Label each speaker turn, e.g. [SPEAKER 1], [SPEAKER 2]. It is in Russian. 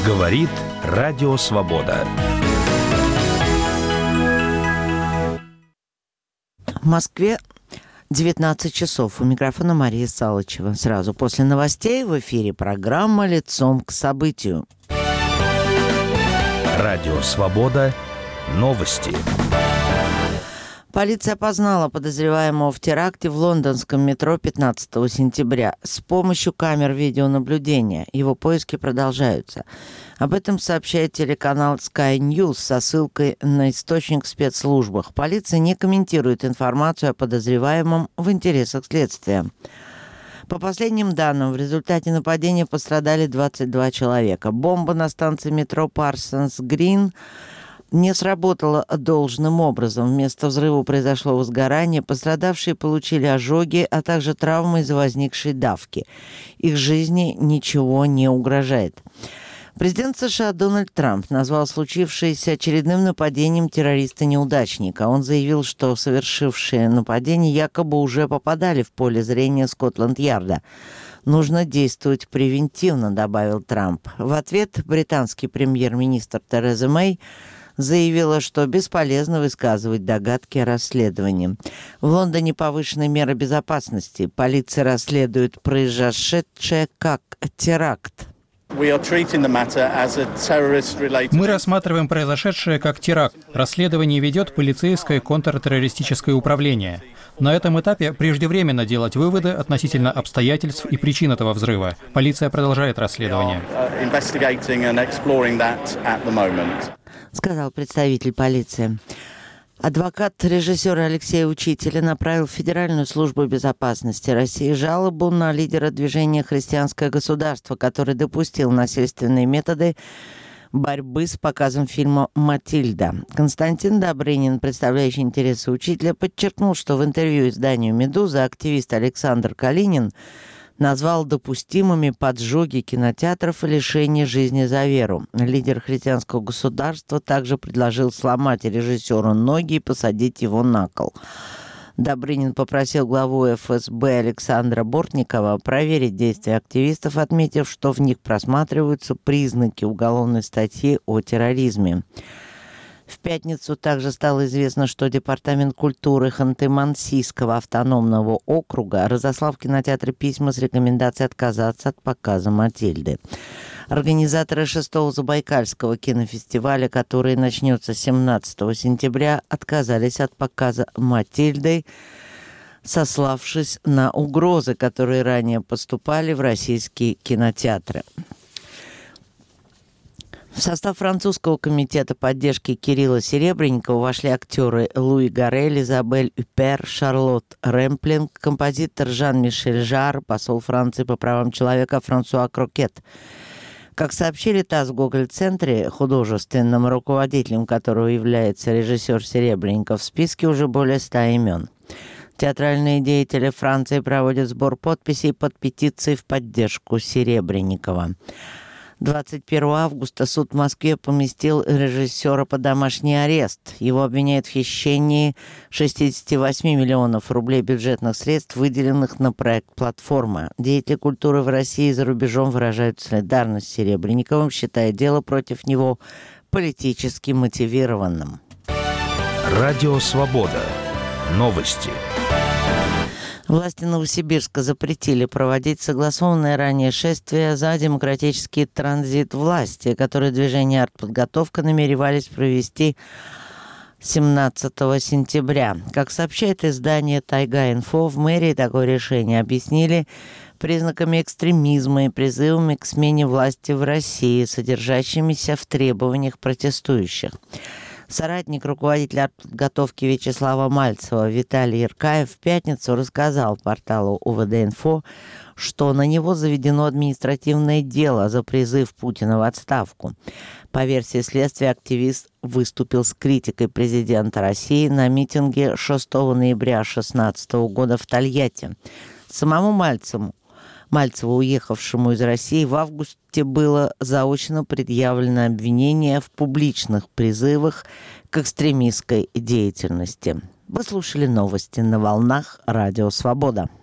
[SPEAKER 1] Говорит Радио Свобода.
[SPEAKER 2] В Москве 19 часов. У микрофона Мария Салычева. Сразу после новостей в эфире программа «Лицом к событию».
[SPEAKER 1] Радио Свобода. Новости.
[SPEAKER 2] Полиция опознала подозреваемого в теракте в лондонском метро 15 сентября с помощью камер видеонаблюдения. Его поиски продолжаются. Об этом сообщает телеканал Sky News со ссылкой на источник в спецслужбах. Полиция не комментирует информацию о подозреваемом в интересах следствия. По последним данным, в результате нападения пострадали 22 человека. Бомба на станции метро Парсонс-Грин не сработала должным образом. Вместо взрыва произошло возгорание. Пострадавшие получили ожоги, а также травмы из-за возникшей давки. Их жизни ничего не угрожает. Президент США Дональд Трамп назвал случившееся очередным нападением террориста-неудачника. Он заявил, что совершившие нападение якобы уже попадали в поле зрения Скотланд-Ярда. «Нужно действовать превентивно», — добавил Трамп. В ответ британский премьер-министр Тереза Мэй заявила, что бесполезно высказывать догадки о расследовании. В Лондоне повышены меры безопасности. Полиция расследует произошедшее как теракт.
[SPEAKER 3] Мы
[SPEAKER 4] рассматриваем произошедшее как теракт. Расследование ведет полицейское контртеррористическое управление. На этом этапе преждевременно делать выводы относительно обстоятельств и причин этого взрыва. Полиция продолжает расследование.
[SPEAKER 2] Сказал представитель полиции. Адвокат режиссера Алексея Учителя направил в Федеральную службу безопасности России жалобу на лидера движения «Христианское государство», который допустил насильственные методы борьбы с показом фильма «Матильда». Константин Добрынин, представляющий интересы Учителя, подчеркнул, что в интервью изданию «Медуза» активист Александр Калинин назвал допустимыми поджоги кинотеатров и лишение жизни за веру. Лидер христианского государства также предложил сломать режиссеру ноги и посадить его на кол. Добрынин попросил главу ФСБ Александра Бортникова проверить действия активистов, отметив, что в них просматриваются признаки уголовной статьи о терроризме. В пятницу также стало известно, что Департамент культуры Ханты-Мансийского автономного округа разослал в кинотеатры письма с рекомендацией отказаться от показа «Матильды». Организаторы 6-го Забайкальского кинофестиваля, который начнется 17 сентября, отказались от показа «Матильды», сославшись на угрозы, которые ранее поступали в российские кинотеатры. В состав французского комитета поддержки Кирилла Серебренникова вошли актеры Луи Гаррель, Изабель Юпер, Шарлотт Рэмплинг, композитор Жан-Мишель Жар, посол Франции по правам человека Франсуа Крокет. Как сообщили ТАСС в Гоголь-центре, художественным руководителем которого является режиссер Серебренников, в списке уже более 100 имен. Театральные деятели Франции проводят сбор подписей под петицией в поддержку Серебренникова. 21 августа суд в Москве поместил режиссера под домашний арест. Его обвиняют в хищении 68 миллионов рублей бюджетных средств, выделенных на проект «Платформа». Деятели культуры в России и за рубежом выражают солидарность с Серебренниковым, считая дело против него политически мотивированным.
[SPEAKER 1] Радио Свобода. Новости.
[SPEAKER 2] Власти Новосибирска запретили проводить согласованное ранее шествие за демократический транзит власти, которое движение «Артподготовка» намеревались провести 17 сентября. Как сообщает издание «Тайга-Инфо», в мэрии такое решение объяснили признаками экстремизма и призывами к смене власти в России, содержащимися в требованиях протестующих. Соратник руководителя артподготовки Вячеслава Мальцева Виталий Иркаев в пятницу рассказал порталу УВД-Инфо, что на него заведено административное дело за призыв Путина в отставку. По версии следствия, активист выступил с критикой президента России на митинге 6 ноября 2016 года в Тольятти. Самому Мальцеву, уехавшему из России, в августе было заочно предъявлено обвинение в публичных призывах к экстремистской деятельности. Вы слушали новости на волнах Радио Свобода.